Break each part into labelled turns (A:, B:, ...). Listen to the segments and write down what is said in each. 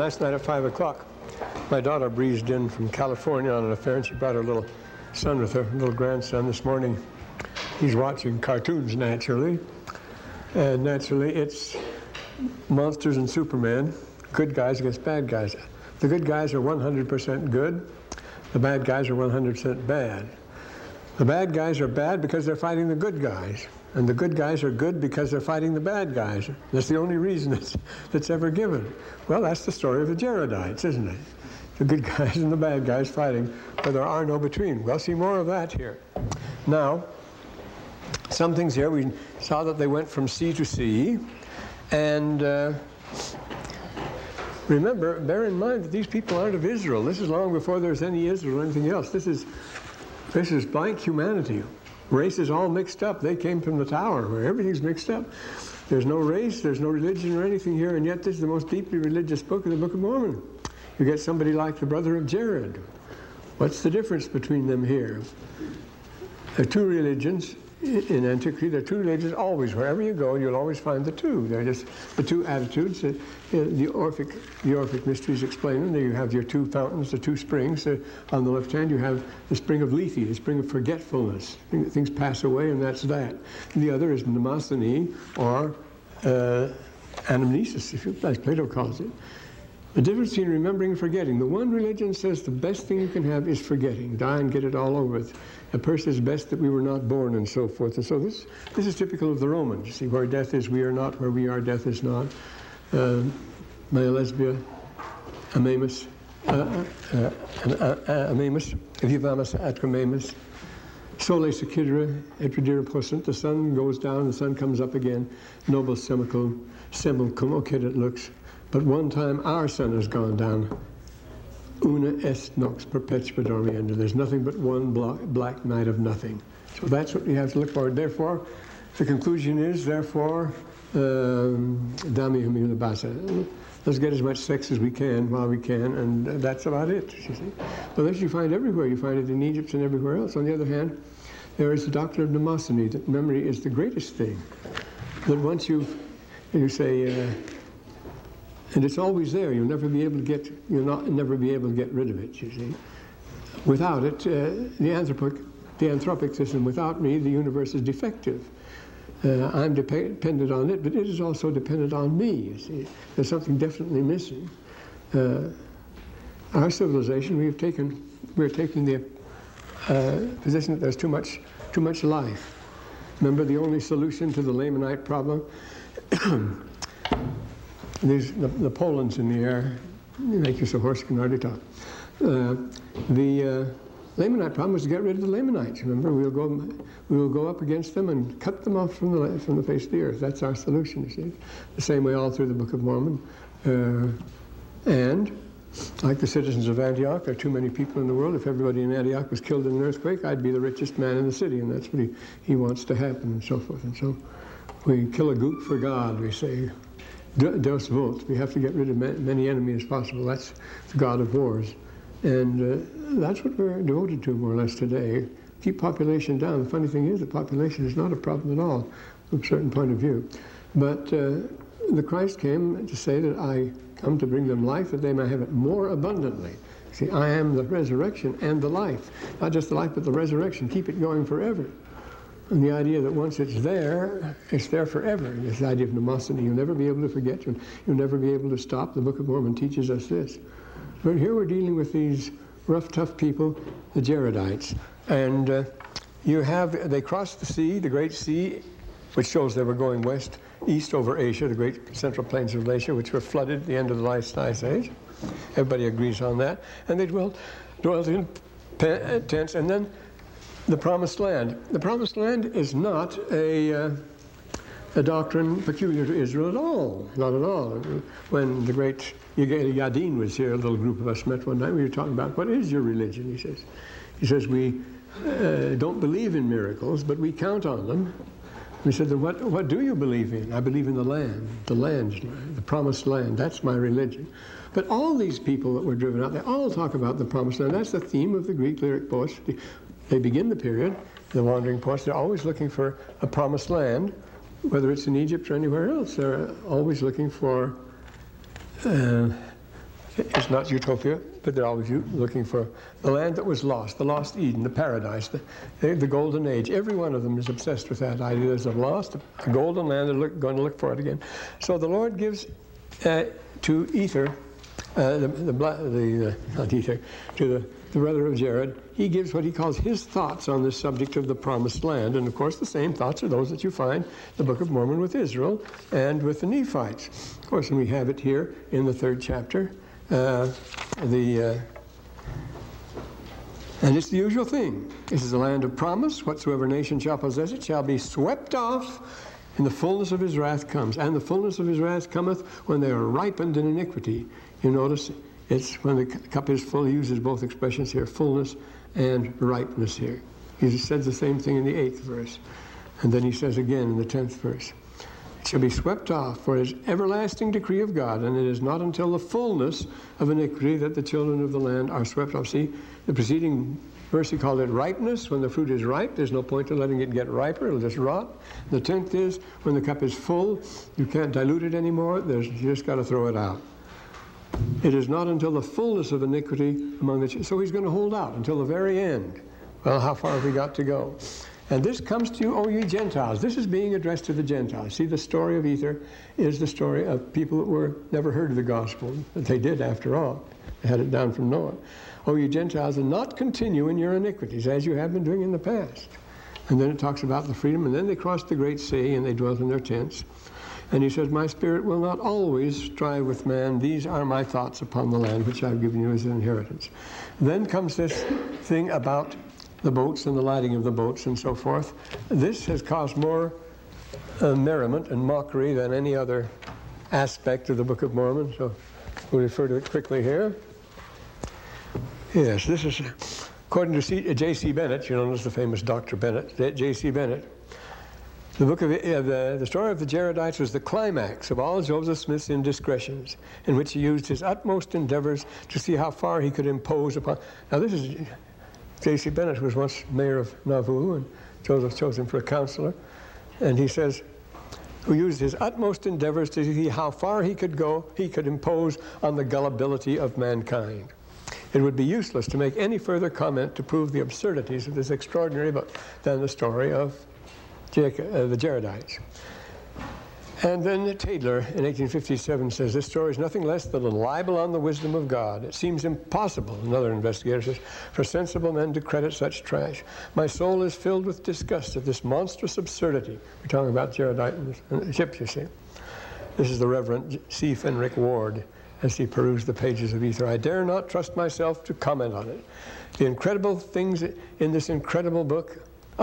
A: last night at 5 o'clock, my daughter breezed in from California on an affair, and she brought her little son with her, little grandson. This morning, he's watching cartoons, naturally. And naturally, it's monsters and Superman, good guys against bad guys. The good guys are 100% good. The bad guys are 100% bad. The bad guys are bad because they're fighting the good guys. And the good guys are good because they're fighting the bad guys. That's the only reason that's ever given. Well, that's the story of the Jaredites, isn't it? The good guys and the bad guys fighting, but there are no between. We'll see more of that here. Now, some things here, we saw that they went from sea to sea. And remember, bear in mind that these people aren't of Israel. This is long before there's any Israel or anything else. This is blank humanity. Race is all mixed up. They came from the tower where everything's mixed up. There's no race, there's no religion or anything here, and yet this is the most deeply religious book of the Book of Mormon. You get somebody like the brother of Jared. What's the difference between them here? There are two religions in antiquity. There are two religions always. Wherever you go, you'll always find the two. They're just the two attitudes. The Orphic mysteries explain them. There you have your two fountains, the two springs. On the left hand, you have the spring of Lethe, the spring of forgetfulness. Things pass away, and that's that. And the other is Mnemosyne, or anamnesis, as Plato calls it. The difference between remembering and forgetting. The one religion says the best thing you can have is forgetting. Die and get it all over with. A person is best that we were not born, and so forth. And so this is typical of the Romans. You see, where death is, we are not. Where we are, death is not. Mea lesbia, amamus, vivamus atramamus, sole secidere, etridere possunt. The sun goes down, the sun comes up again. Nobis semicum, okay, that looks. But one time our sun has gone down. Una est nox perpetua dormienda. There's nothing but one black night of nothing. So that's what we have to look forward. Therefore, the conclusion is, therefore, dami humila basa. Let's get as much sex as we can while we can, and that's about it, you see. But this you find everywhere. You find it in Egypt and everywhere else. On the other hand, there is the doctrine of mnemosyne, that memory is the greatest thing. That once you say, and it's always there. You'll never be able to get rid of it, you see. Without it, the anthropic system, without me, the universe is defective. I'm dependent on it, but it is also dependent on me, you see. There's something definitely missing. Our civilization, we're taking the position that there's too much life. Remember the only solution to the Lamanite problem? The Poland's in the air, make you so hoarse you can hardly talk. The Lamanite problem is to get rid of the Lamanites. Remember, we will go up against them and cut them off from the face of the earth. That's our solution, you see. The same way all through the Book of Mormon. And like the citizens of Antioch, there are too many people in the world. If everybody in Antioch was killed in an earthquake, I'd be the richest man in the city, and that's what he wants to happen, and so forth. And so we kill a gook for God, we say. Deus vult. We have to get rid of many enemies as possible. That's the God of wars. And that's what we're devoted to, more or less, today. Keep population down. The funny thing is that population is not a problem at all from a certain point of view. But the Christ came to say that I come to bring them life that they may have it more abundantly. See, I am the resurrection and the life. Not just the life, but the resurrection. Keep it going forever. And the idea that once it's there forever. This idea of mnemosyne, you'll never be able to forget, you'll never be able to stop. The Book of Mormon teaches us this. But here we're dealing with these rough, tough people, the Jaredites. And they crossed the sea, the Great Sea, which shows they were going east over Asia, the great central plains of Asia, which were flooded at the end of the last ice age. Everybody agrees on that. And they dwelt in tents, and then the Promised Land. The Promised Land is not a doctrine peculiar to Israel at all. Not at all. When the great Yadin was here, a little group of us met one night, we were talking about, what is your religion, he says. He says, we don't believe in miracles, but we count on them. We said, then what do you believe in? I believe in the land, the Promised Land. That's my religion. But all these people that were driven out, they all talk about the Promised Land. That's the theme of the Greek lyric poets. They begin the period, the wandering poets, they're always looking for a promised land, whether it's in Egypt or anywhere else. They're always looking for It's not utopia, but they're always looking for the land that was lost, the lost Eden, the paradise, the golden age. Every one of them is obsessed with that idea. There's a lost, a golden land, they're going to look for it again. So the Lord gives to Ether, not Ether, to the brother of Jared, he gives what he calls his thoughts on this subject of the promised land. And of course, the same thoughts are those that you find in the Book of Mormon with Israel and with the Nephites. Of course, and we have it here in the 3rd chapter. And it's the usual thing. This is a land of promise. Whatsoever nation shall possess it shall be swept off, and the fullness of his wrath comes. And the fullness of his wrath cometh when they are ripened in iniquity. You notice it's when the cup is full. He uses both expressions here, fullness and ripeness here. He says the same thing in the 8th verse. And then he says again in the 10th verse, it shall be swept off, for it is everlasting decree of God, and it is not until the fullness of iniquity that the children of the land are swept off. See, the preceding verse he called it ripeness. When the fruit is ripe, there's no point to letting it get riper. It'll just rot. The 10th is when the cup is full, you can't dilute it anymore. You just got to throw it out. It is not until the fullness of iniquity among the children. So he's going to hold out until the very end. Well, how far have we got to go? And this comes to you, O ye Gentiles. This is being addressed to the Gentiles. See, the story of Ether is the story of people that were never heard of the gospel. But they did, after all. They had it down from Noah. O ye Gentiles, and not continue in your iniquities, as you have been doing in the past. And then it talks about the freedom. And then they crossed the great sea, and they dwelt in their tents. And he says, my spirit will not always strive with man. These are my thoughts upon the land, which I've given you as an inheritance. Then comes this thing about the boats and the lighting of the boats and so forth. This has caused more merriment and mockery than any other aspect of the Book of Mormon. So we'll refer to it quickly here. Yes, this is according to J.C. Bennett, you know, as the famous Dr. Bennett, J.C. Bennett. The book of the story of the Jaredites was the climax of all Joseph Smith's indiscretions, in which he used his utmost endeavors to see how far he could impose upon. Now, this is J.C. Bennett, who was once mayor of Nauvoo, and Joseph chose him for a counselor. And he says, who used his utmost endeavors to see how far he could go, he could impose on the gullibility of mankind. It would be useless to make any further comment to prove the absurdities of this extraordinary book than the story of the Jaredites. And then Taylor in 1857 says, this story is nothing less than a libel on the wisdom of God. It seems impossible, another investigator says, for sensible men to credit such trash. My soul is filled with disgust at this monstrous absurdity. We're talking about Jaredite and the ships, you see. This is the Reverend C. Fenric Ward as he perused the pages of Ether. I dare not trust myself to comment on it. The incredible things in this incredible book,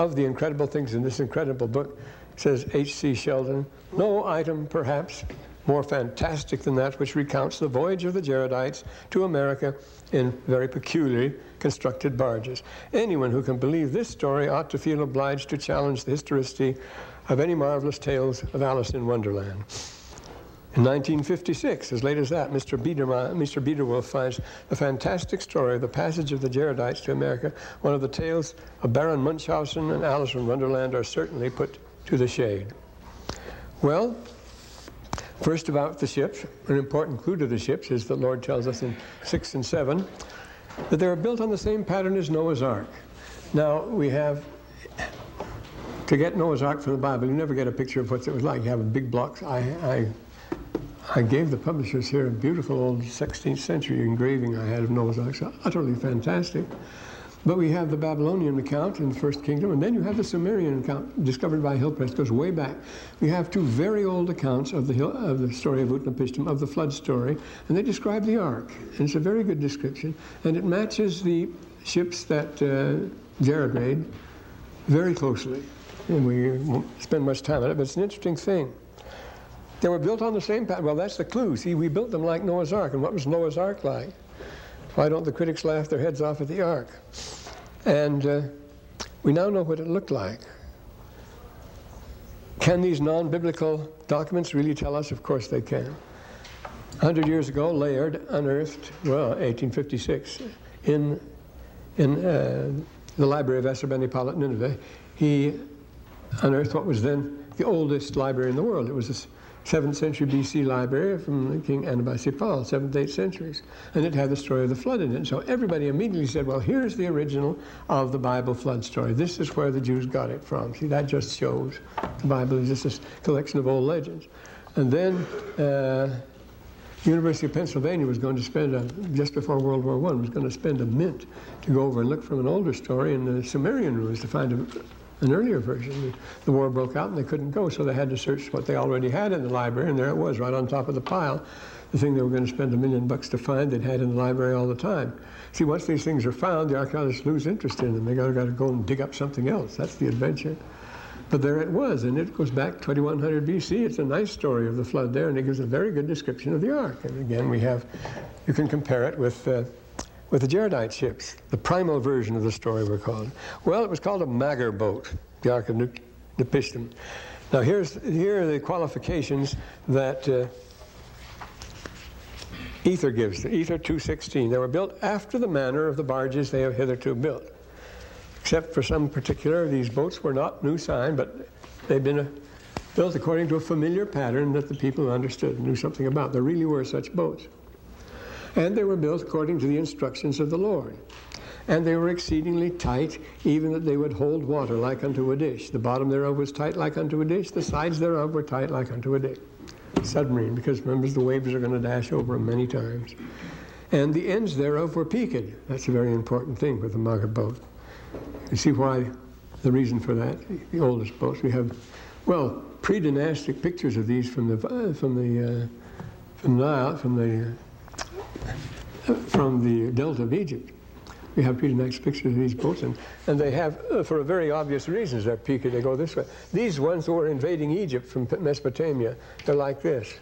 A: says H.C. Sheldon, no item, perhaps, more fantastic than that which recounts the voyage of the Jaredites to America in very peculiarly constructed barges. Anyone who can believe this story ought to feel obliged to challenge the historicity of any marvelous tales of Alice in Wonderland. In 1956, as late as that, Mr. Biederwolf finds the fantastic story of the passage of the Jaredites to America. One of the tales of Baron Munchausen and Alice in Wonderland are certainly put to the shade. Well, first about the ships. An important clue to the ships is the Lord tells us in 6 and 7 that they were built on the same pattern as Noah's Ark. Now, we have, to get Noah's Ark from the Bible, you never get a picture of what it was like. You have a big block. I gave the publishers here a beautiful old 16th century engraving I had of Noah's Ark, so utterly fantastic. But we have the Babylonian account in the First Kingdom, and then you have the Sumerian account discovered by Hillcrest. It goes way back. We have two very old accounts of the story of Utnapishtim, of the flood story, and they describe the ark. And it's a very good description, and it matches the ships that Jared made very closely. And we won't spend much time on it, but it's an interesting thing. They were built on the same pattern. Well, that's the clue. See, we built them like Noah's Ark. And what was Noah's Ark like? Why don't the critics laugh their heads off at the Ark? And we now know what it looked like. Can these non-biblical documents really tell us? Of course they can. 100 years ago, Layard unearthed, 1856, in the library of Esarhaddon-Palat Nineveh, he unearthed what was then the oldest library in the world. It was 7th century BC library from King Anabasi-Paul, 7th, 8th centuries. And it had the story of the flood in it. So everybody immediately said, well, here's the original of the Bible flood story. This is where the Jews got it from. See, that just shows the Bible is just a collection of old legends. And then University of Pennsylvania was going to spend, just before World War I, was going to spend a mint to go over and look from an older story in the Sumerian ruins to find an earlier version. The war broke out and they couldn't go, so they had to search what they already had in the library, and there it was, right on top of the pile. The thing they were going to spend $1 million to find, they'd had in the library all the time. See, once these things are found, the archaeologists lose interest in them. They got to go and dig up something else. That's the adventure. But there it was, and it goes back 2100 BC. It's a nice story of the flood there, and it gives a very good description of the ark. And again, you can compare it with the Jaredite ships, the primal version of the story we're called. Well, it was called a Magar boat, the Ark of Nepistim. Now here are the qualifications that Ether gives, Ether 2:16. They were built after the manner of the barges they have hitherto built. Except for some particular, these boats were not new sign, but they've been built according to a familiar pattern that the people understood and knew something about. There really were such boats. And they were built according to the instructions of the Lord. And they were exceedingly tight, even that they would hold water like unto a dish. The bottom thereof was tight like unto a dish. The sides thereof were tight like unto a dish. Submarine, because remember, the waves are going to dash over them many times. And the ends thereof were peaked. That's a very important thing with the Magar boat. You see why, the reason for that, the oldest boats. We have, well, pre-dynastic pictures of these from the Delta of Egypt. We have pre-dynastic pictures of these boats, and they have, for a very obvious reasons, they're peaked. They go this way. These ones who were invading Egypt from Mesopotamia, they're like this.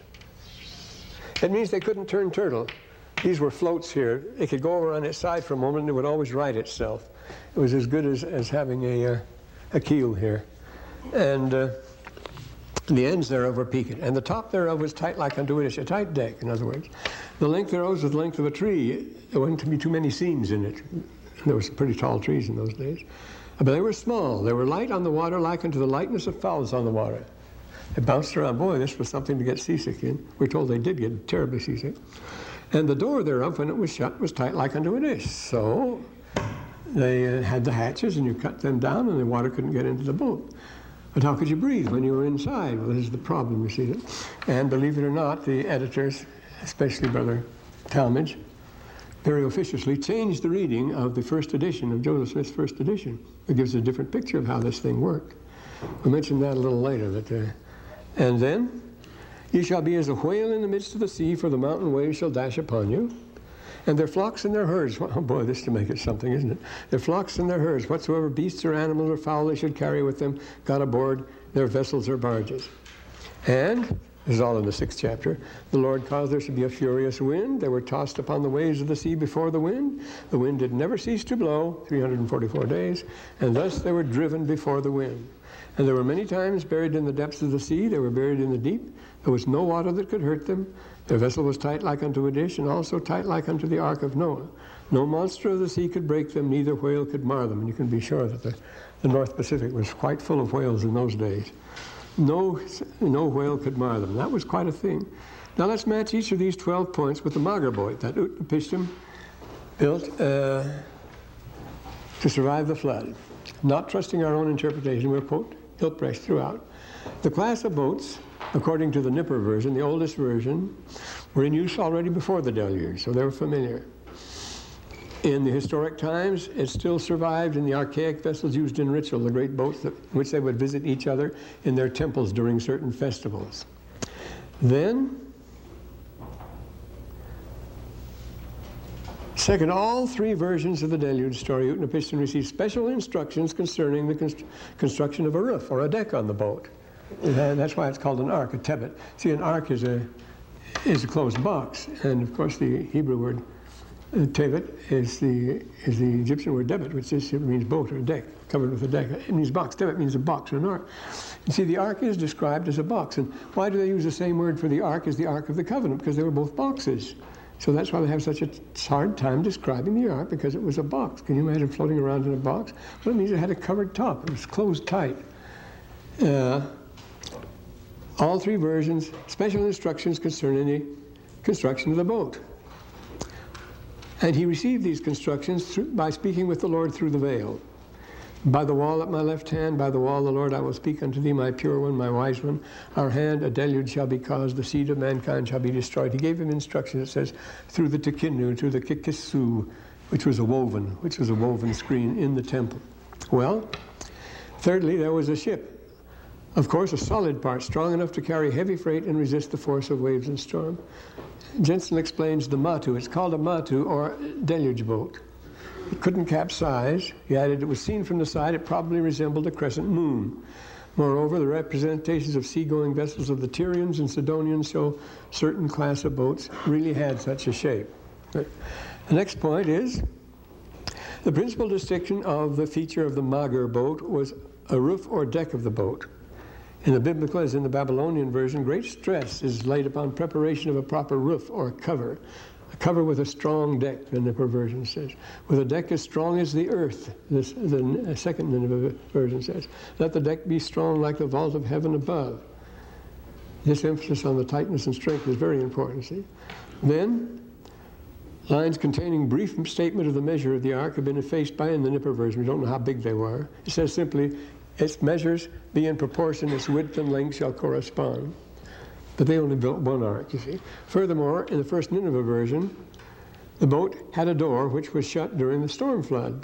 A: It means they couldn't turn turtle. These were floats here. It could go over on its side for a moment, and it would always right itself. It was as good as having a keel here. And the ends thereof were peaked, and the top thereof was tight like unto a dish, a tight deck, in other words. The length thereof was the length of a tree. There wasn't to be too many seams in it. There were some pretty tall trees in those days. But they were small. They were light on the water, like unto the lightness of fowls on the water. They bounced around. Boy, this was something to get seasick in. We're told they did get terribly seasick. And the door thereof, when it was shut, was tight like unto a dish. So they had the hatches, and you cut them down, and the water couldn't get into the boat. But how could you breathe when you were inside? Well, this is the problem, you see. And believe it or not, the editors, especially Brother Talmage, very officiously changed the reading of the first edition, of Joseph Smith's first edition. It gives a different picture of how this thing worked. We'll mention that a little later. And then, ye shall be as a whale in the midst of the sea, for the mountain waves shall dash upon you. And their flocks and their herds, oh boy, this to make it something, isn't it? Their flocks and their herds, whatsoever beasts or animals or fowl they should carry with them, got aboard their vessels or barges. And, this is all in the 6th chapter, the Lord caused there to be a furious wind. They were tossed upon the waves of the sea before the wind. The wind did never cease to blow, 344 days, and thus they were driven before the wind. And there were many times buried in the depths of the sea. They were buried in the deep. There was no water that could hurt them. Their vessel was tight like unto a dish, and also tight like unto the ark of Noah. No monster of the sea could break them, neither whale could mar them. And you can be sure that the North Pacific was quite full of whales in those days. No whale could mar them. That was quite a thing. Now let's match each of these 12 points with the Magar boat that Utnapishtim built to survive the flood. Not trusting our own interpretation, we'll quote Hilprecht throughout. The class of boats, according to the Nippur version, the oldest version, were in use already before the deluge, so they were familiar. In the historic times, it still survived in the archaic vessels used in ritual, the great boats in which they would visit each other in their temples during certain festivals. Then, second, all 3 versions of the deluge story, Utnapishtim received special instructions concerning the construction of a roof or a deck on the boat. And that's why it's called an ark, a tebet. See, an ark is a closed box, and of course the Hebrew word tevet is the Egyptian word debet, which means boat or deck, covered with a deck. It means box. Tevet means a box or an ark. You see, the ark is described as a box. And why do they use the same word for the ark as the Ark of the Covenant? Because they were both boxes. So that's why they have such a hard time describing the ark, because it was a box. Can you imagine floating around in a box? Well, it means it had a covered top. It was closed tight. All three versions, special instructions concerning the construction of the boat. And he received these constructions by speaking with the Lord through the veil. By the wall at my left hand, by the wall, the Lord, I will speak unto thee, my pure one, my wise one. Our hand, a deluge shall be caused, the seed of mankind shall be destroyed. He gave him instructions, it says, through the tekinu, through the kikisu, which was a woven screen in the temple. Well, thirdly, there was a ship. Of course, a solid part, strong enough to carry heavy freight and resist the force of waves and storm. Jensen explains the matu. It's called a matu, or deluge boat. It couldn't capsize. He added it was seen from the side. It probably resembled a crescent moon. Moreover, the representations of seagoing vessels of the Tyrians and Sidonians show certain class of boats really had such a shape. The next point is the principal distinction of the feature of the Magar boat was a roof or deck of the boat. In the biblical, as in the Babylonian version, great stress is laid upon preparation of a proper roof or cover. A cover with a strong deck, the Nippur version says. With a deck as strong as the earth, the second Nineveh version says. Let the deck be strong like the vault of heaven above. This emphasis on the tightness and strength is very important, see. Then, lines containing brief statement of the measure of the ark have been effaced by in the Nippur version. We don't know how big they were. It says simply, its measures be in proportion, its width and length shall correspond. But they only built one ark, you see. Furthermore, in the first Nineveh version, the boat had a door which was shut during the storm flood.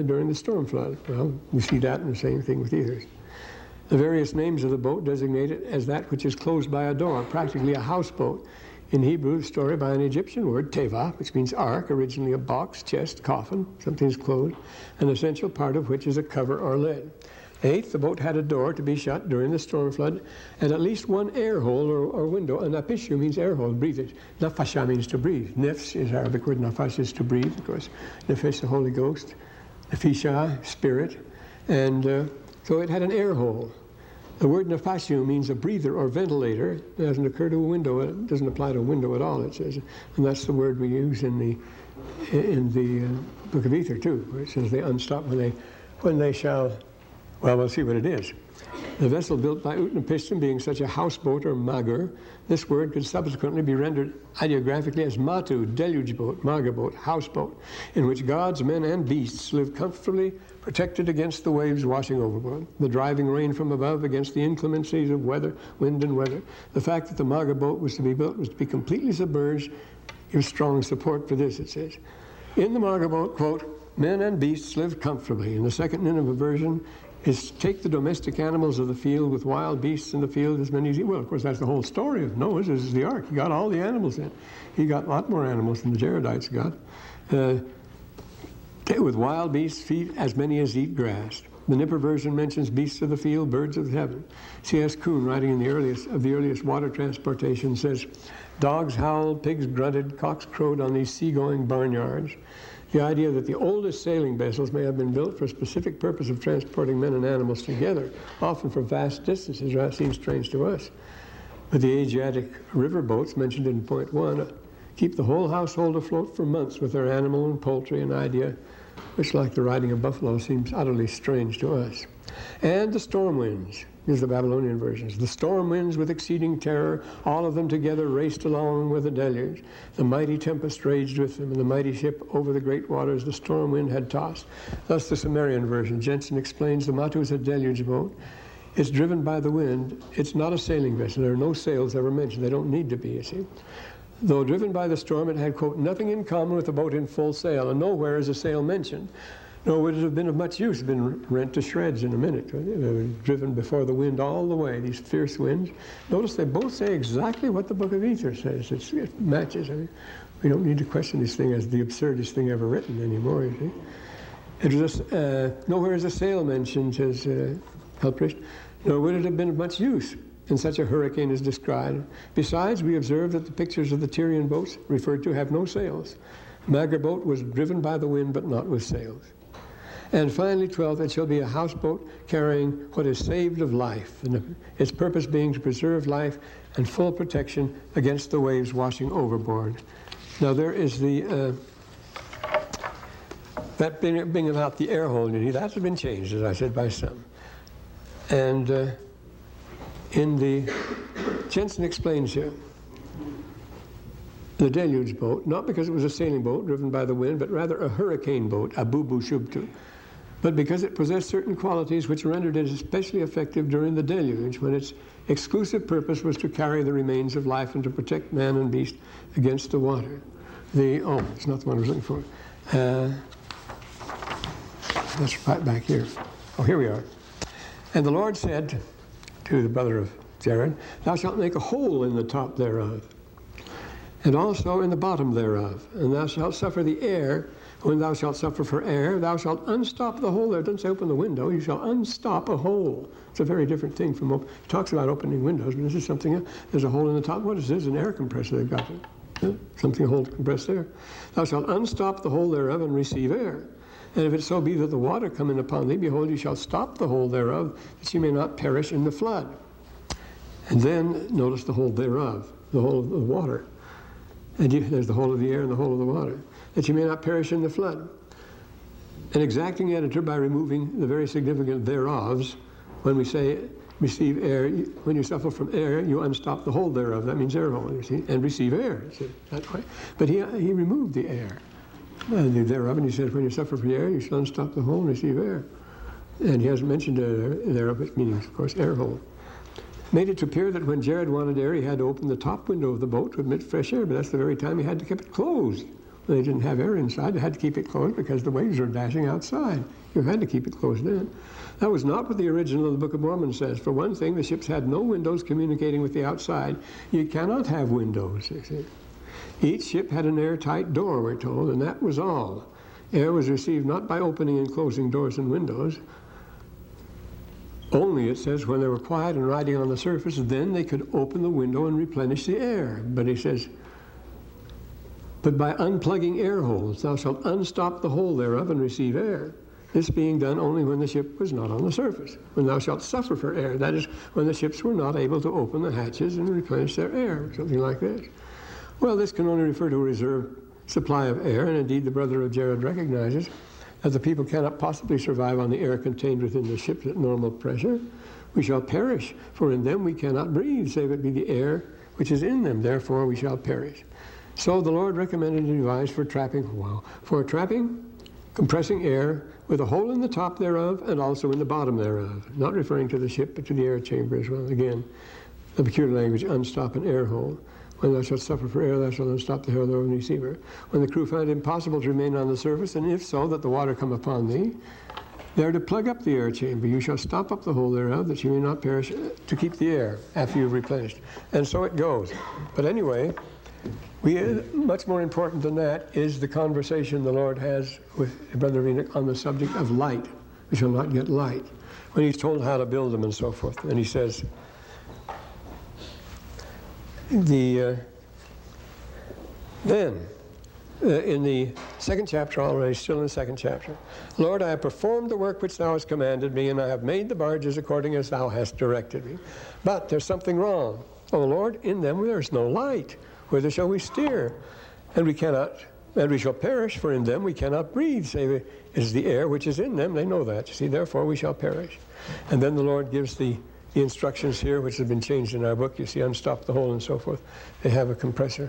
A: Well, we see that in the same thing with Ethers. The various names of the boat designate it as that which is closed by a door, practically a houseboat. In Hebrew, the story by an Egyptian word, teva, which means ark, originally a box, chest, coffin, something is closed, an essential part of which is a cover or lid. 8th, the boat had a door to be shut during the storm flood, and at least one air hole or window. And napishu means air hole, breathe. Nafasha means to breathe. Nefs is Arabic word, nafash is to breathe, of course. Nefesh, the Holy Ghost. Nefisha, spirit. And so it had an air hole. The word nafashu means a breather or ventilator. It doesn't occur to a window. It doesn't apply to a window at all, it says. And that's the word we use in the Book of Ether, too, where it says they unstop when they shall. Well, we'll see what it is. The vessel built by Utnapishtim being such a houseboat or magar, this word could subsequently be rendered ideographically as matu, deluge boat, magar boat, houseboat, in which gods, men, and beasts live comfortably, protected against the waves washing overboard, the driving rain from above against the inclemencies of weather, wind and weather. The fact that the magar boat was to be built was to be completely submerged gives strong support for this, it says. In the magar boat, quote, men and beasts live comfortably. In the second Nineveh version, is take the domestic animals of the field with wild beasts in the field as many as well, of course, that's the whole story of Noah's. This is the ark. He got all the animals in. He got a lot more animals than the Jaredites got. With wild beasts, feed as many as eat grass. The Nippur version mentions beasts of the field, birds of heaven. C.S. Kuhn, writing in the earliest water transportation, says, dogs howled, pigs grunted, cocks crowed on these seagoing barnyards. The idea that the oldest sailing vessels may have been built for a specific purpose of transporting men and animals together, often for vast distances, seems strange to us. But the Asiatic river boats mentioned in point 1 keep the whole household afloat for months with their animal and poultry, an idea which, like the riding of buffalo, seems utterly strange to us. And the storm winds. These are the Babylonian versions. The storm winds with exceeding terror, all of them together raced along with the deluge. The mighty tempest raged with them, and the mighty ship over the great waters the storm wind had tossed. Thus the Sumerian version. Jensen explains the matu is a deluge boat. It's driven by the wind. It's not a sailing vessel. There are no sails ever mentioned. They don't need to be, you see. Though driven by the storm, it had, quote, nothing in common with a boat in full sail, and nowhere is a sail mentioned. Nor would it have been of much use, been rent to shreds in a minute. They were driven before the wind all the way, these fierce winds. Notice they both say exactly what the Book of Ether says. It matches. I mean, we don't need to question this thing as the absurdest thing ever written anymore, you see. It was nowhere is a sail mentioned, says Helprecht. Nor would it have been of much use in such a hurricane as described. Besides, we observe that the pictures of the Tyrian boats referred to have no sails. Magar boat was driven by the wind, but not with sails. And finally, 12th, it shall be a houseboat carrying what is saved of life, and its purpose being to preserve life and full protection against the waves washing overboard. Now there is that being about the air hole unity, that has been changed, as I said, by some. And in the Jensen explains here the deluge boat, not because it was a sailing boat driven by the wind, but rather a hurricane boat, a bubu shubtu, but because it possessed certain qualities which rendered it especially effective during the deluge, when its exclusive purpose was to carry the remains of life and to protect man and beast against the water. It's not the one I was looking for. That's right back here. Oh, here we are. And the Lord said to the brother of Jared, "Thou shalt make a hole in the top thereof, and also in the bottom thereof, and thou shalt suffer the air. When thou shalt suffer for air, thou shalt unstop the hole." There, it doesn't say open the window. You shall unstop a hole. It's a very different thing from it talks about opening windows, but this is something else. There's a hole in the top. What is this? An air compressor they've got there. Yeah, something a hole to compress there. "Thou shalt unstop the hole thereof and receive air. And if it so be that the water come in upon thee, behold, you shall stop the hole thereof, that ye may not perish in the flood." And then notice the hole thereof, the hole of the water. And there's the hole of the air and the hole of the water, that you may not perish in the flood. An exacting editor, by removing the very significant thereofs, when we say receive air, when you suffer from air, you unstop the hole thereof. That means air hole, you see, and receive air. See, that way. But he removed the air. And thereof, and he said, when you suffer from air, you shall unstop the hole and receive air. And he hasn't mentioned thereof, which means, of course, air hole. Made it to appear that when Jared wanted air, he had to open the top window of the boat to admit fresh air, but that's the very time he had to keep it closed. When they didn't have air inside, they had to keep it closed because the waves were dashing outside. You had to keep it closed then. That was not what the original of the Book of Mormon says. For one thing, the ships had no windows communicating with the outside. You cannot have windows, you see. Each ship had an airtight door, we're told, and that was all. Air was received not by opening and closing doors and windows. Only, it says, when they were quiet and riding on the surface, then they could open the window and replenish the air. But he says, "But by unplugging air holes, thou shalt unstop the hole thereof and receive air. This being done only when the ship was not on the surface. When thou shalt suffer for air," that is, when the ships were not able to open the hatches and replenish their air, something like this. Well, this can only refer to a reserve supply of air, and indeed the brother of Jared recognizes that the people cannot possibly survive on the air contained within the ships at normal pressure. "We shall perish, for in them we cannot breathe, save it be the air which is in them. Therefore we shall perish." So the Lord recommended a device for trapping, compressing air with a hole in the top thereof and also in the bottom thereof. Not referring to the ship, but to the air chamber as well. Again, the peculiar language, unstop an air hole. "When thou shalt suffer for air, thou shalt unstop the hole thereof and receive air. When the crew find it impossible to remain on the surface, and if so, that the water come upon thee, they are to plug up the air chamber. You shall stop up the hole thereof, that you may not perish, to keep the air after you've replenished." And so it goes. But anyway, much more important than that is the conversation the Lord has with Brother Enoch on the subject of light. We shall not get light. When he's told how to build them and so forth. And he says, in the second chapter already, still in the second chapter, "Lord, I have performed the work which thou hast commanded me, and I have made the barges according as thou hast directed me. But there's something wrong. O Lord, in them there is no light. Whither shall we steer? And we shall perish, for in them we cannot breathe, save it is the air which is in them." They know that. You see, therefore we shall perish. And then the Lord gives the instructions here, which have been changed in our book. You see, unstop the hole and so forth. They have a compressor.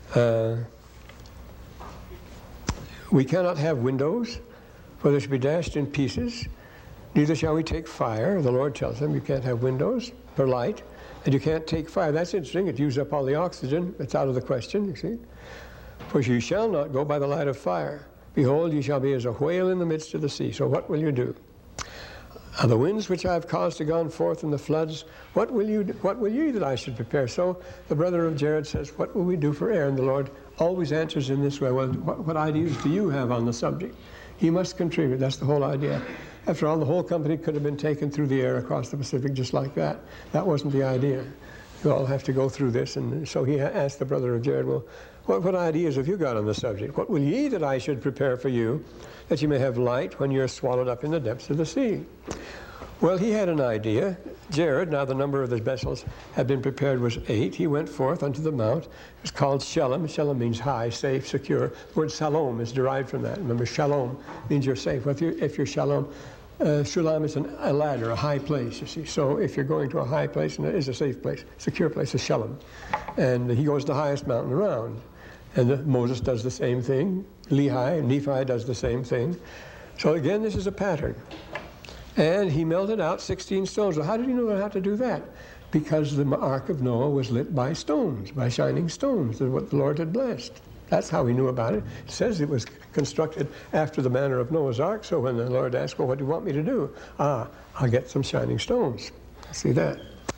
A: "We cannot have windows, for they shall be dashed in pieces. Neither shall we take fire." The Lord tells them you can't have windows for light, and you can't take fire. That's interesting. It uses up all the oxygen. It's out of the question, you see. "For you shall not go by the light of fire. Behold, you shall be as a whale in the midst of the sea." So what will you do? "The winds which I have caused to gone forth, and the floods, what will you that I should prepare?" So the brother of Jared says, what will we do for air? And the Lord always answers in this way. Well, what ideas do you have on the subject? He must contribute. That's the whole idea. After all, the whole company could have been taken through the air across the Pacific just like that. That wasn't the idea. You all have to go through this. And so he asked the brother of Jared, well, what ideas have you got on the subject? "What will ye that I should prepare for you, that you may have light when you're swallowed up in the depths of the sea?" Well, he had an idea. Jared, now the number of the vessels had been prepared was 8. He went forth unto the mount. It was called Shalom. Shalom means high, safe, secure. The word Shalom is derived from that. Remember, Shalom means you're safe. If you're Shalom, Shulam is a ladder, a high place, you see. So if you're going to a high place, and it is a safe place, secure place, a Shulam. And he goes to the highest mountain around. And Moses does the same thing. Lehi, Nephi does the same thing. So again, this is a pattern. And he melted out 16 stones. Well, how did he know how to do that? Because the Ark of Noah was lit by stones, by shining stones, that's what the Lord had blessed. That's how he knew about it. It says it was constructed after the manner of Noah's Ark, so when the Lord asked, well, what do you want me to do? I'll get some shining stones. See that?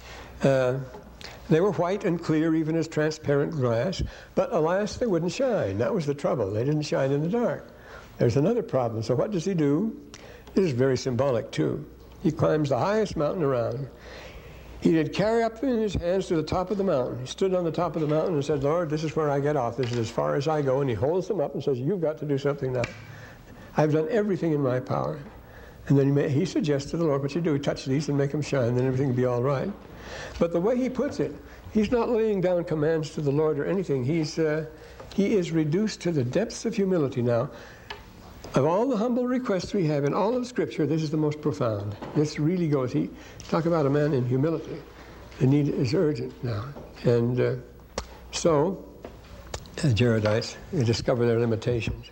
A: They were white and clear, even as transparent glass, but alas, they wouldn't shine. That was the trouble. They didn't shine in the dark. There's another problem. So what does he do? This is very symbolic, too. He climbs the highest mountain around. He did carry up in his hands to the top of the mountain. He stood on the top of the mountain and said, Lord, this is where I get off. This is as far as I go. And he holds them up and says, you've got to do something now. I've done everything in my power. And then he suggests to the Lord, what you do, touch these and make them shine, then everything will be all right. But the way he puts it, he's not laying down commands to the Lord or anything. He is reduced to the depths of humility now. Of all the humble requests we have in all of Scripture, this is the most profound. This really goes. Talk about a man in humility. The need is urgent now. And so, the Jaredites, they discover their limitations.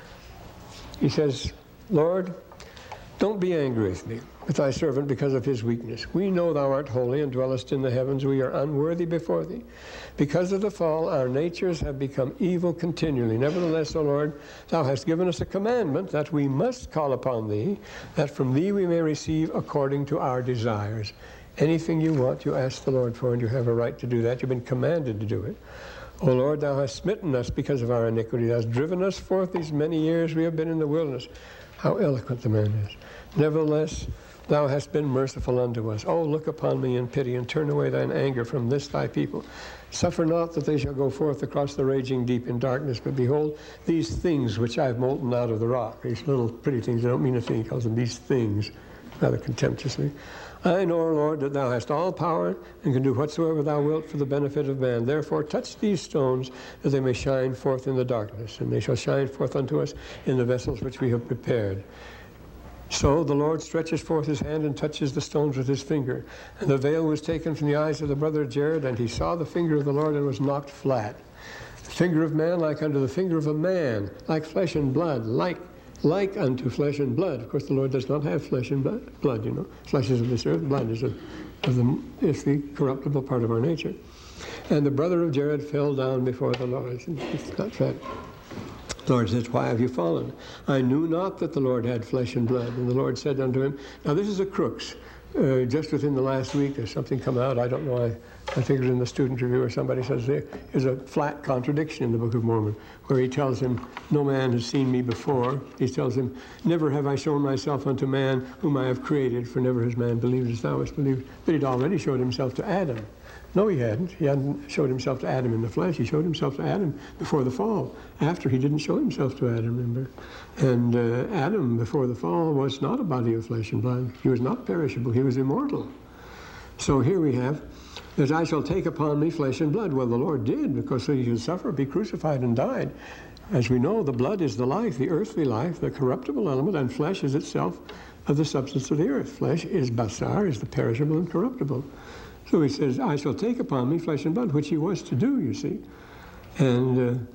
A: He says, Lord, don't be angry with me, with thy servant, because of his weakness. We know thou art holy and dwellest in the heavens. We are unworthy before thee. Because of the fall, our natures have become evil continually. Nevertheless, O Lord, thou hast given us a commandment that we must call upon thee, that from thee we may receive according to our desires. Anything you want, you ask the Lord for, and you have a right to do that. You've been commanded to do it. O Lord, thou hast smitten us because of our iniquity. Thou hast driven us forth these many years we have been in the wilderness. How eloquent the man is. Nevertheless, thou hast been merciful unto us. Oh, look upon me in pity, and turn away thine anger from this thy people. Suffer not that they shall go forth across the raging deep in darkness, but behold, these things which I have molten out of the rock. These little pretty things, they don't mean a thing. He calls them these things, rather contemptuously. I know, O Lord, that thou hast all power, and can do whatsoever thou wilt for the benefit of man. Therefore touch these stones, that they may shine forth in the darkness, and they shall shine forth unto us in the vessels which we have prepared. So the Lord stretches forth his hand and touches the stones with his finger. And the veil was taken from the eyes of the brother of Jared, and he saw the finger of the Lord and was knocked flat. The finger of man like unto the finger of a man, like flesh and blood, like unto flesh and blood. Of course, the Lord does not have flesh and blood, you know. Flesh is of this earth, blood is the corruptible part of our nature. And the brother of Jared fell down before the Lord. It's not fact. The Lord says, why have you fallen? I knew not that the Lord had flesh and blood. And the Lord said unto him, now this is a crux. Just within the last week, there's something come out. I don't know. I think it was in the student review or somebody says there's a flat contradiction in the Book of Mormon where he tells him, no man has seen me before. He tells him, never have I shown myself unto man whom I have created, for never has man believed as thou hast believed. But he'd already showed himself to Adam. No, he hadn't. He hadn't showed himself to Adam in the flesh. He showed himself to Adam before the fall. After, he didn't show himself to Adam, remember? And Adam, before the fall, was not a body of flesh and blood. He was not perishable. He was immortal. So here we have, that I shall take upon me flesh and blood. Well, the Lord did, because he should suffer, be crucified, and died. As we know, the blood is the life, the earthly life, the corruptible element, and flesh is itself of the substance of the earth. Flesh is basar, is the perishable and corruptible. So he says, I shall take upon me flesh and blood, which he was to do, you see. And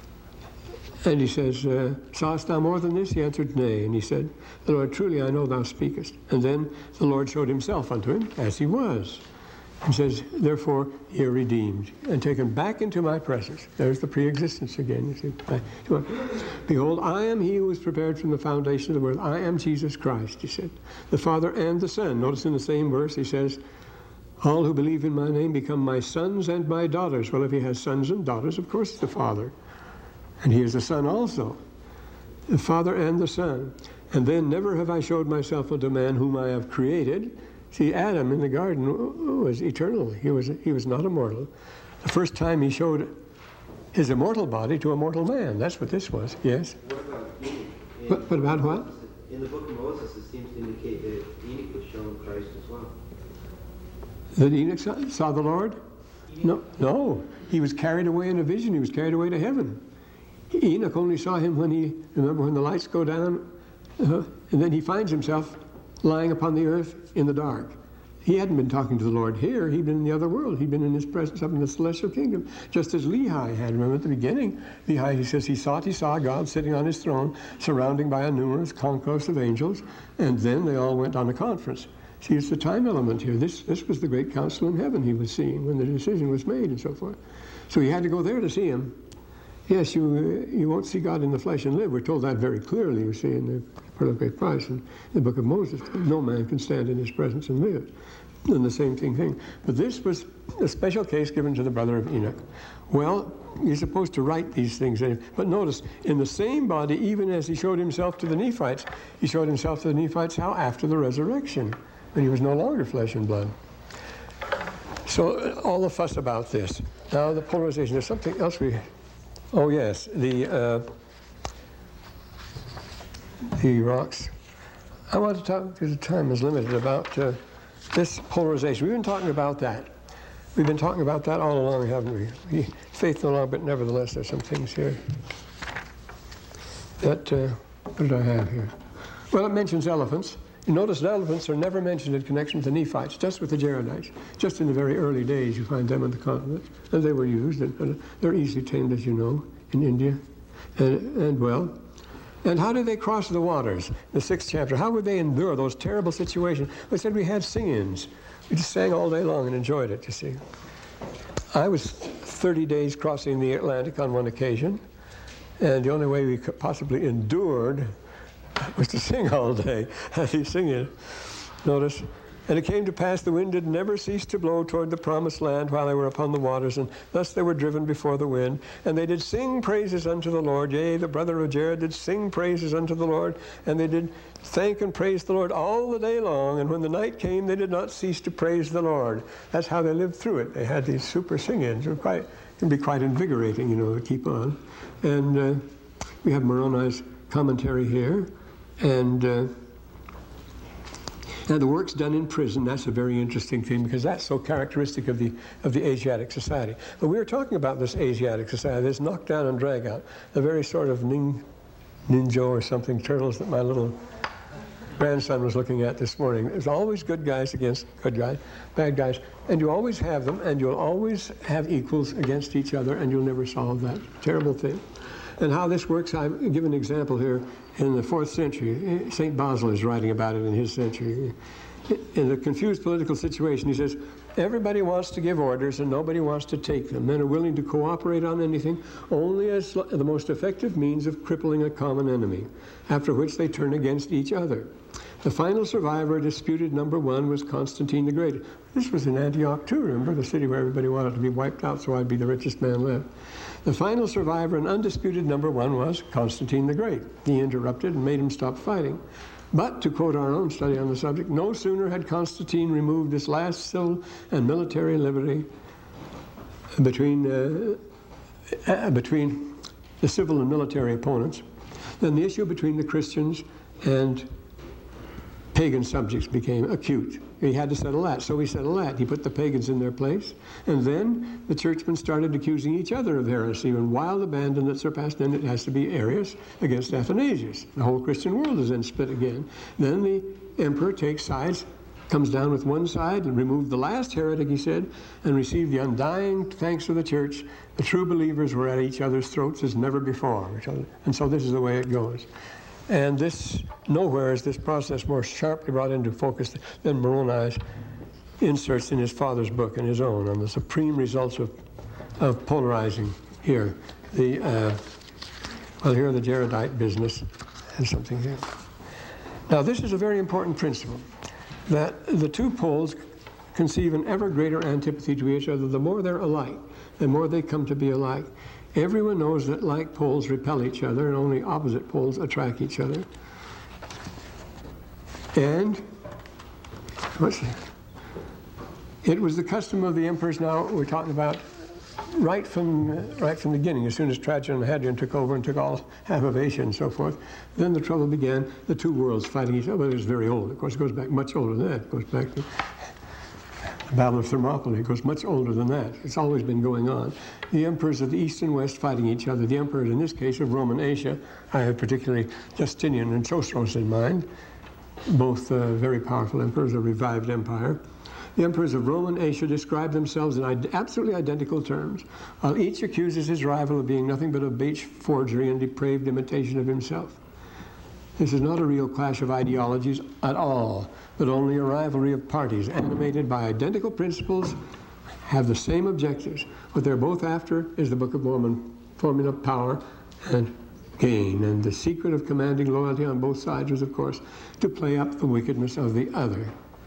A: he says, sawest thou more than this? He answered, nay. And he said, the Lord, truly I know thou speakest. And then the Lord showed himself unto him as he was. He says, therefore, you're redeemed and taken back into my presence. There's the pre-existence again, you see. Behold, I am he who was prepared from the foundation of the world. I am Jesus Christ, he said. The Father and the Son. Notice in the same verse, he says, all who believe in my name become my sons and my daughters. Well, if he has sons and daughters, of course the Father. And he is the Son also. The Father and the Son. And then, never have I showed myself unto man whom I have created. See, Adam in the garden was eternal. He was not immortal. The first time he showed his immortal body to a mortal man. That's what this was, yes.
B: What about Enoch?
A: What about what?
B: In the book of Moses, it seems to indicate that Enoch was shown Christ as well.
A: That Enoch saw the Lord? No. He was carried away in a vision. He was carried away to heaven. Enoch only saw him when the lights go down, and then he finds himself lying upon the earth in the dark. He hadn't been talking to the Lord here. He'd been in the other world. He'd been in his presence up in the celestial kingdom, just as Lehi had. Remember at the beginning, Lehi, he says, he saw God sitting on his throne, surrounding by a numerous concourse of angels, and then they all went on a conference. See, it's the time element here. This was the great council in heaven he was seeing when the decision was made and so forth. So he had to go there to see him. Yes, you won't see God in the flesh and live. We're told that very clearly, you see, in the Pearl of Great Price, in the book of Moses. No man can stand in his presence and live. And the same thing. But this was a special case given to the brother of Enoch. Well, you're supposed to write these things in. But notice, in the same body, even as he showed himself to the Nephites, he showed himself to the Nephites how? After the resurrection, when he was no longer flesh and blood. So all the fuss about this. Now the polarization. There's something else oh yes, the rocks. I want to talk, because the time is limited, about this polarization. We've been talking about that. We've been talking about that all along, haven't we? Faith no longer, but nevertheless, there's some things here that, what did I have here? Well, it mentions elephants. You notice that elephants are never mentioned in connection with the Nephites, just with the Jaredites. Just in the very early days, you find them on the continent. And they were used, and they're easily tamed, as you know, in India. And how did they cross the waters? The 6th chapter. How would they endure those terrible situations? We said we had sing-ins. We just sang all day long and enjoyed it, you see. I was 30 days crossing the Atlantic on one occasion, and the only way we could possibly endured was to sing all day. You sing it. Notice. And it came to pass, the wind did never cease to blow toward the promised land while they were upon the waters, and thus they were driven before the wind. And they did sing praises unto the Lord. Yea, the brother of Jared did sing praises unto the Lord, and they did thank and praise the Lord all the day long. And when the night came, they did not cease to praise the Lord. That's how they lived through it. They had these super sing-ins. It can be quite invigorating, to keep on. And we have Moroni's commentary here, and now, the works done in prison, that's a very interesting thing, because that's so characteristic of the Asiatic society. But we were talking about this Asiatic society, this knockdown and drag out, the very sort of ninja or something, turtles that my little grandson was looking at this morning. There's always good guys against good guys, bad guys, and you always have them, and you'll always have equals against each other, and you'll never solve that terrible thing. And how this works, I give an example here. In the 4th century, St. Basil is writing about it in his century. In a confused political situation, he says, everybody wants to give orders and nobody wants to take them. Men are willing to cooperate on anything only as the most effective means of crippling a common enemy, after which they turn against each other. The final survivor, disputed number 1, was Constantine the Great. This was in Antioch too, remember, the city where everybody wanted to be wiped out, so I'd be the richest man left. The final survivor and undisputed number 1 was Constantine the Great. He interrupted and made him stop fighting. But, to quote our own study on the subject, no sooner had Constantine removed this last civil and military liberty between the civil and military opponents than the issue between the Christians and pagan subjects became acute. He had to settle that, so he settled that. He put the pagans in their place, and then the churchmen started accusing each other of heresy and wild abandon that surpassed. Then it has to be Arius against Athanasius. The whole Christian world is then split again. Then the emperor takes sides, comes down with one side and removed the last heretic, he said, and received the undying thanks of the church. The true believers were at each other's throats as never before. And so this is the way it goes. And this, nowhere is this process more sharply brought into focus than Moroni's inserts in his father's book and his own on the supreme results of polarizing here. Here the Jaredite business has something here. Now this is a very important principle, that the two poles conceive an ever greater antipathy to each other. The more they're alike, the more they come to be alike. Everyone knows that like poles repel each other and only opposite poles attract each other. And it was the custom of the emperors. Now we're talking about right from the beginning. As soon as Trajan and Hadrian took over and took all half of Asia and so forth, then the trouble began. The two worlds fighting each other. Well, it was very old. Of course, it goes back much older than that. It goes back to the Battle of Thermopylae. It goes much older than that. It's always been going on. The emperors of the East and West fighting each other. The emperors, in this case, of Roman Asia, I have particularly Justinian and Chosroes in mind, both very powerful emperors, a revived empire. The emperors of Rome and Asia describe themselves in absolutely identical terms, while each accuses his rival of being nothing but a base forgery and depraved imitation of himself. This is not a real clash of ideologies at all, but only a rivalry of parties animated by identical principles, have the same objectives. What they're both after is the Book of Mormon formula: power and gain. And the secret of commanding loyalty on both sides was, of course, to play up the wickedness of the other.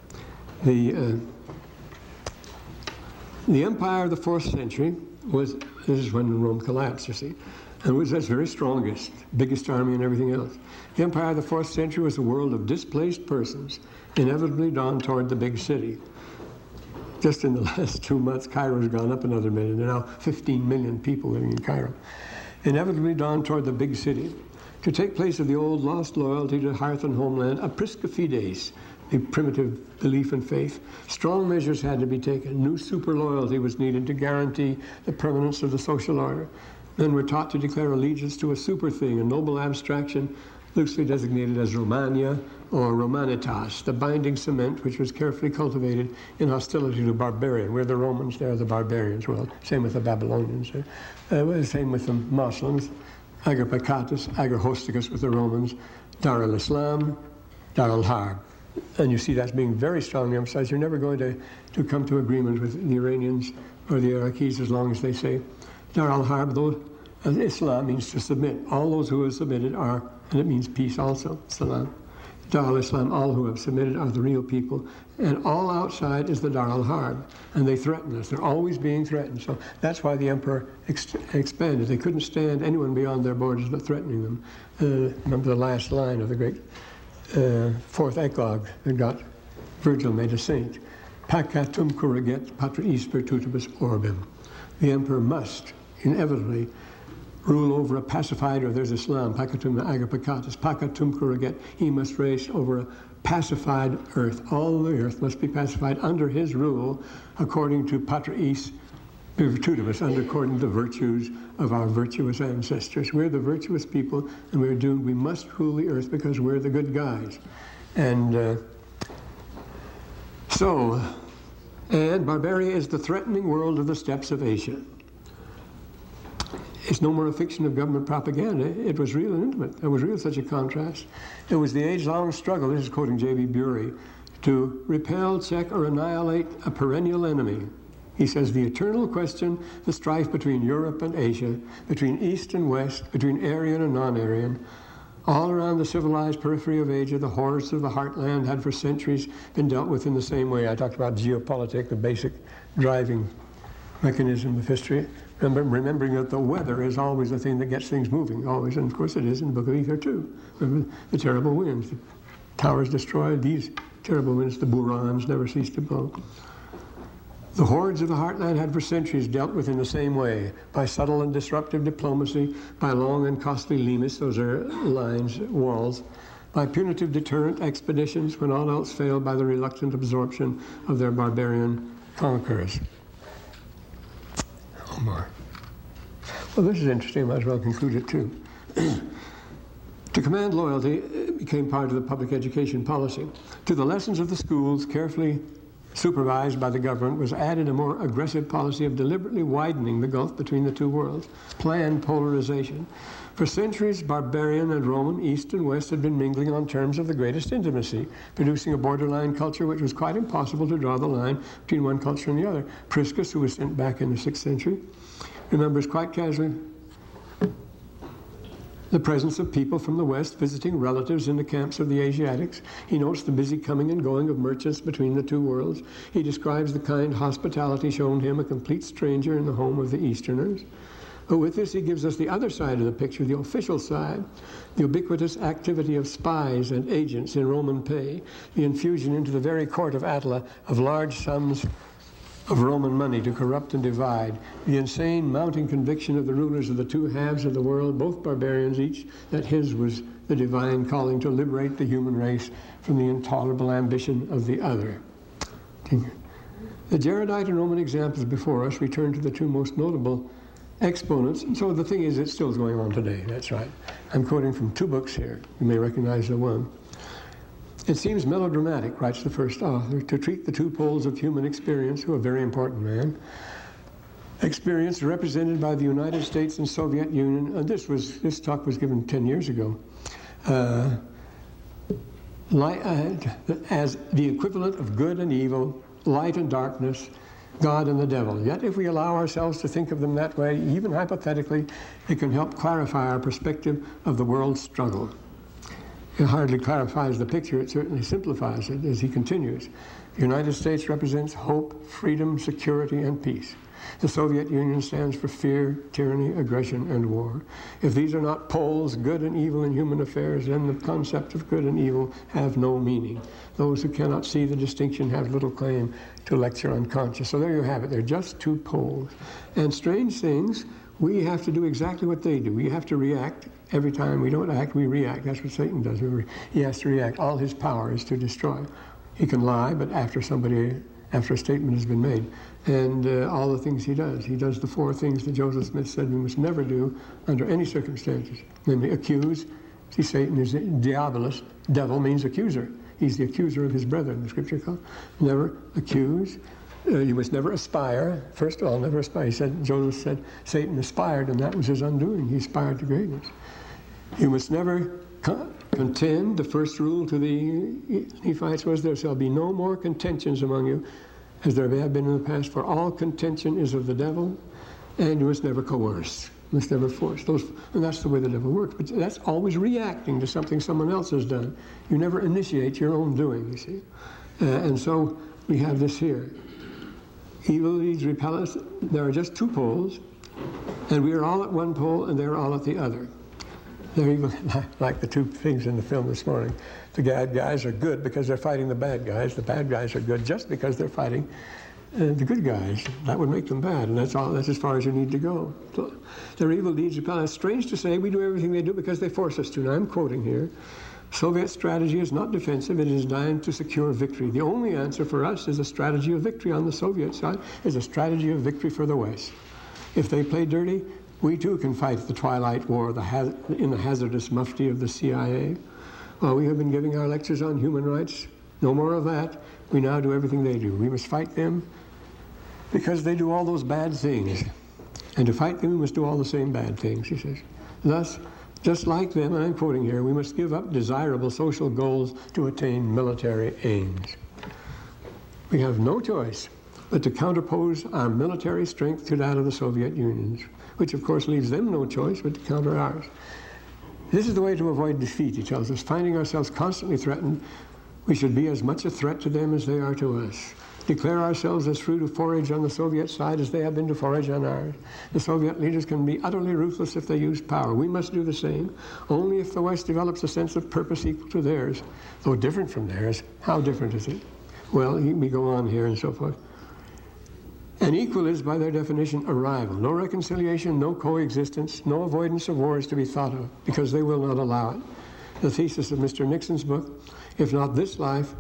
A: The empire of the 4th century was, this is when Rome collapsed, you see, and was its very strongest, biggest army and everything else. The empire of the 4th century was a world of displaced persons, inevitably drawn toward the big city. Just in the last 2 months, Cairo's gone up another million. There are now 15 million people living in Cairo. Inevitably drawn toward the big city. To take place of the old lost loyalty to hearth and homeland, a prisca fides, the primitive belief and faith, strong measures had to be taken. New super loyalty was needed to guarantee the permanence of the social order. Men were taught to declare allegiance to a super thing, a noble abstraction loosely designated as Romania or Romanitas, the binding cement which was carefully cultivated in hostility to barbarian. We're the Romans, they're the barbarians. Well, same with the Babylonians. Same with the Muslims. Ager Pacatus, Ager Hosticus with the Romans, Dar al-Islam, Dar al-Harb. And you see that's being very strongly emphasized. You're never going to come to agreement with the Iranians or the Iraqis as long as they say Dar al-Harb, though Islam means to submit. All those who have submitted are, and it means peace also, Salam. Dar al-Islam, all who have submitted are the real people. And all outside is the Dar al-Harb. And they threaten us. They're always being threatened. So that's why the emperor expanded. They couldn't stand anyone beyond their borders but threatening them. Remember the last line of the great fourth eclogue that Virgil made a saint. Pacatum curriget patris virtutibus orbem. The emperor must inevitably rule over a pacified, or there's Islam, pacatum agapacatus, pacatum curriget. He must reign over a pacified earth. All the earth must be pacified under his rule according to patris virtutibus, according to the virtues of our virtuous ancestors. We're the virtuous people, and we're doomed. We must rule the earth because we're the good guys. And Barbaria is the threatening world of the steppes of Asia. It's no more a fiction of government propaganda. It was real and intimate. There was real such a contrast. It was the age-long struggle, this is quoting J.B. Bury, to repel, check, or annihilate a perennial enemy. He says, the eternal question, the strife between Europe and Asia, between East and West, between Aryan and non-Aryan, all around the civilized periphery of Asia, the horrors of the heartland had for centuries been dealt with in the same way. I talked about geopolitics, the basic driving mechanism of history. Remembering that the weather is always the thing that gets things moving, always, and of course it is in the Book of Ether too. Remember the terrible winds, the towers destroyed, these terrible winds, the burans never cease to blow. The hordes of the heartland had for centuries dealt with in the same way, by subtle and disruptive diplomacy, by long and costly limes, those are lines, walls, by punitive deterrent expeditions when all else failed, by the reluctant absorption of their barbarian conquerors. Omar. Well, this is interesting. I might as well conclude it too. To command loyalty became part of the public education policy. To the lessons of the schools, carefully supervised by the government, was added a more aggressive policy of deliberately widening the gulf between the two worlds, planned polarization. For centuries, barbarian and Roman, East and West, had been mingling on terms of the greatest intimacy, producing a borderline culture which was quite impossible to draw the line between one culture and the other. Priscus, who was sent back in the 6th century, remembers quite casually the presence of people from the West visiting relatives in the camps of the Asiatics. He notes the busy coming and going of merchants between the two worlds. He describes the kind hospitality shown him, a complete stranger in the home of the Easterners. But with this, he gives us the other side of the picture, the official side, the ubiquitous activity of spies and agents in Roman pay, the infusion into the very court of Attila of large sums of Roman money to corrupt and divide, the insane mounting conviction of the rulers of the two halves of the world, both barbarians each, that his was the divine calling to liberate the human race from the intolerable ambition of the other. The Jaredite and Roman examples before us return to the two most notable exponents. So the thing is, it still is going on today, that's right. I'm quoting from two books here. You may recognize the one. It seems melodramatic, writes the first author, to treat the two poles of human experience, who are very important, man, experience represented by the United States and Soviet Union, and this talk was given 10 years ago, as the equivalent of good and evil, light and darkness, God and the devil. Yet if we allow ourselves to think of them that way, even hypothetically, it can help clarify our perspective of the world's struggle. It hardly clarifies the picture, it certainly simplifies it as he continues. The United States represents hope, freedom, security, and peace. The Soviet Union stands for fear, tyranny, aggression, and war. If these are not poles, good and evil in human affairs, then the concept of good and evil have no meaning. Those who cannot see the distinction have little claim to lecture on conscience. So there you have it. They're just two poles. And strange things, we have to do exactly what they do. We have to react. Every time we don't act, we react. That's what Satan does. He has to react. All his power is to destroy. He can lie, but after a statement has been made. And all the things he does the four things that Joseph Smith said we must never do under any circumstances. Namely, accuse. See, Satan is diabolus. Devil means accuser. He's the accuser of his brethren, the scripture calls. Never accuse. You must never aspire. First of all, never aspire. Joseph said Satan aspired, and that was his undoing. He aspired to greatness. You must never contend. The first rule to the Nephites was, there shall be no more contentions among you, as there have been in the past, for all contention is of the devil, and you must never coerce. You must never force. And that's the way the devil works. But that's always reacting to something someone else has done. You never initiate your own doing, you see. And so we have this here. Evil leads repel us. There are just two poles, and we are all at one pole, and they're all at the other. They're even like the two things in the film this morning. The bad guys are good because they're fighting the bad guys. The bad guys are good just because they're fighting the good guys. That would make them bad, and that's as far as you need to go. So, their evil deeds repel us. Strange to say, we do everything they do because they force us to. Now, I'm quoting here. Soviet strategy is not defensive. It is designed to secure victory. The only answer for us is a strategy of victory on the Soviet side, is a strategy of victory for the West. If they play dirty, we too can fight the Twilight War in the hazardous mufti of the CIA. Well, we have been giving our lectures on human rights. No more of that. We now do everything they do. We must fight them because they do all those bad things. And to fight them, we must do all the same bad things, he says. Thus, just like them, and I'm quoting here, we must give up desirable social goals to attain military aims. We have no choice but to counterpose our military strength to that of the Soviet Union, which of course leaves them no choice but to counter ours. This is the way to avoid defeat, he tells us. Finding ourselves constantly threatened, we should be as much a threat to them as they are to us. Declare ourselves as free to forage on the Soviet side as they have been to forage on ours. The Soviet leaders can be utterly ruthless if they use power. We must do the same. Only if the West develops a sense of purpose equal to theirs, though different from theirs. How different is it? Well, we go on here and so forth. And equal is, by their definition, a rival. No reconciliation, no coexistence, no avoidance of war is to be thought of, because they will not allow it. The thesis of Mr. Nixon's book, if not his life,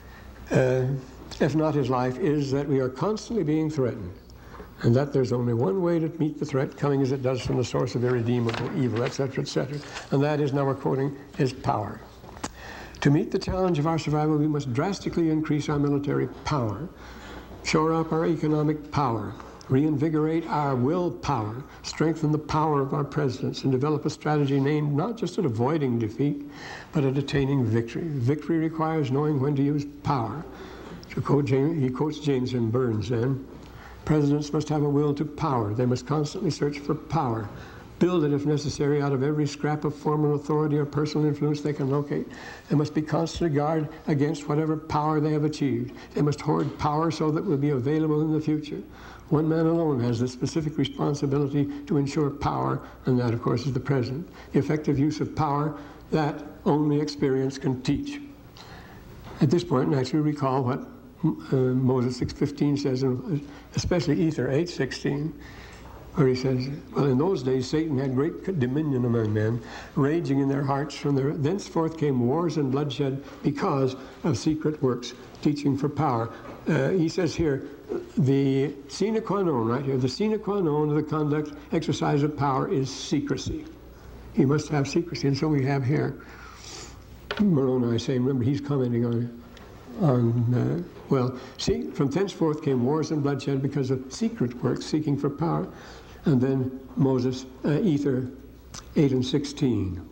A: is that we are constantly being threatened, and that there's only one way to meet the threat, coming as it does from the source of irredeemable evil, etc., etc., and that is, now we're quoting, is power. To meet the challenge of our survival, we must drastically increase our military power, shore up our economic power, reinvigorate our willpower, strengthen the power of our presidents, and develop a strategy aimed not just at avoiding defeat, but at attaining victory. Victory requires knowing when to use power. He quotes James and Burns then. Presidents must have a will to power. They must constantly search for power. Build it, if necessary, out of every scrap of formal authority or personal influence they can locate. They must be constantly guard against whatever power they have achieved. They must hoard power so that it will be available in the future. One man alone has the specific responsibility to ensure power, and that, of course, is the president. The effective use of power, that only experience can teach. At this point, naturally recall what Moses 6:15 says, especially Ether 8:16, where he says, well, in those days Satan had great dominion among men, raging in their hearts. From there thenceforth came wars and bloodshed because of secret works, teaching for power. He says here, the sine qua non, right here, the sine qua non of the conduct, exercise of power is secrecy. You must have secrecy, and so we have here. Moroni saying, remember, he's commenting on well, see, from thenceforth came wars and bloodshed because of secret work, seeking for power. And then Moses, Ether 8 and 16.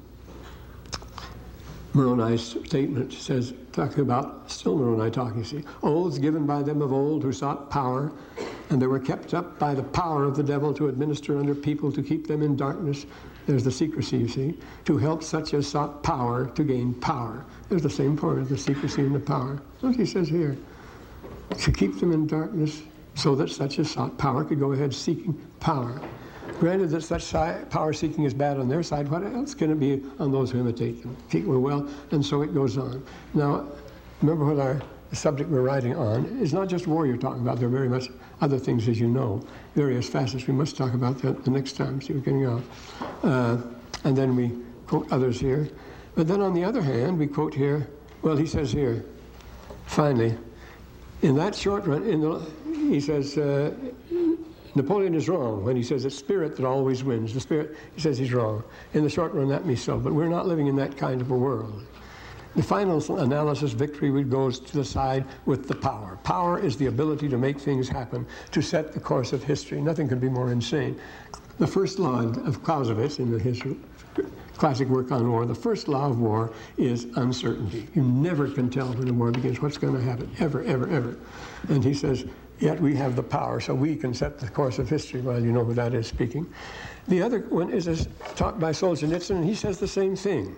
A: Moroni's statement says, talking about, still Moroni talking, see, oaths given by them of old who sought power, and they were kept up by the power of the devil to administer under people, to keep them in darkness. There's the secrecy, you see, to help such as sought power to gain power. There's the same point of the secrecy and the power. That's what he says here. To keep them in darkness so that such as sought power could go ahead seeking power. Granted that such power seeking is bad on their side, what else can it be on those who imitate them? Well, and so it goes on. Now, remember what the subject we're writing on is not just war you're talking about. There are very much other things, as you know, various facets. We must talk about that the next time, see we're getting off. And then we quote others here. But then on the other hand, we quote here, well, he says here, finally, in that short run, he says, Napoleon is wrong when he says it's spirit that always wins. The spirit, he says he's wrong. In the short run, that may be so, but we're not living in that kind of a world. The final analysis, victory goes to the side with the power. Power is the ability to make things happen, to set the course of history. Nothing could be more insane. The first law of Clausewitz in his classic work on war, the first law of war is uncertainty. You never can tell when a war begins what's going to happen, ever, ever, ever. And he says, yet we have the power, so we can set the course of history. Well, you know who that is speaking. The other one is taught by Solzhenitsyn, and he says the same thing.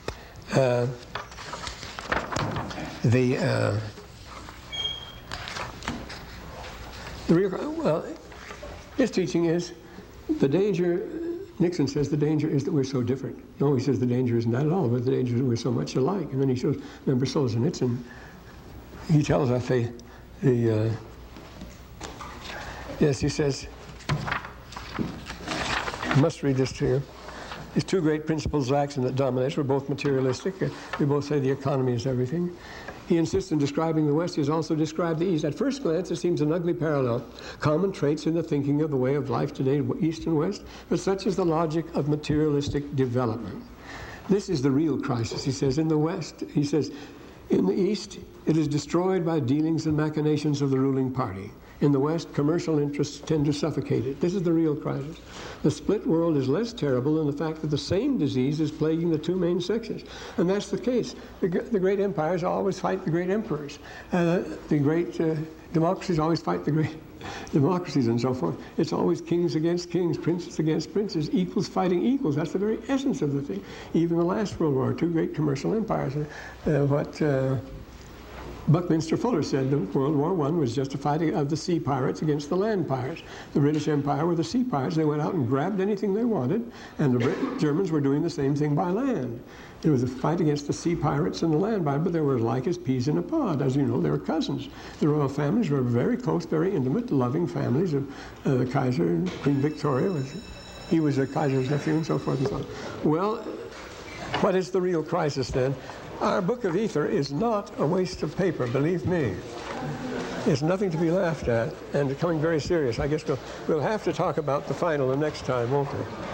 A: His teaching is the danger. Nixon says the danger is that we're so different. No, he says the danger isn't that at all, but the danger is that we're so much alike. And then he shows, remember Solzhenitsyn, he tells us yes, he says, I must read this to you. These two great principles of action that dominate were both materialistic. We both say the economy is everything. He insists in describing the West. He has also described the East. At first glance, it seems an ugly parallel. Common traits in the thinking of the way of life today, East and West, but such is the logic of materialistic development. This is the real crisis, he says. In the West, he says, in the East, it is destroyed by dealings and machinations of the ruling party. In the West, commercial interests tend to suffocate it. This is the real crisis. The split world is less terrible than the fact that the same disease is plaguing the two main sections. And that's the case. The great empires always fight the great emperors. The great democracies always fight the great democracies and so forth. It's always kings against kings, princes against princes, equals fighting equals. That's the very essence of the thing. Even the last World War, two great commercial empires. Buckminster Fuller said that World War I was just a fighting of the sea pirates against the land pirates. The British Empire were the sea pirates. They went out and grabbed anything they wanted, and the Germans were doing the same thing by land. It was a fight against the sea pirates and the land pirates, but they were like as peas in a pod. As you know, they were cousins. The royal families were very close, very intimate, loving families of the Kaiser and Queen Victoria. He was a Kaiser's nephew and so forth and so on. Well, what is the real crisis then? Our book of Ether is not a waste of paper, believe me. It's nothing to be laughed at and becoming very serious. I guess we'll have to talk about the final the next time, won't we?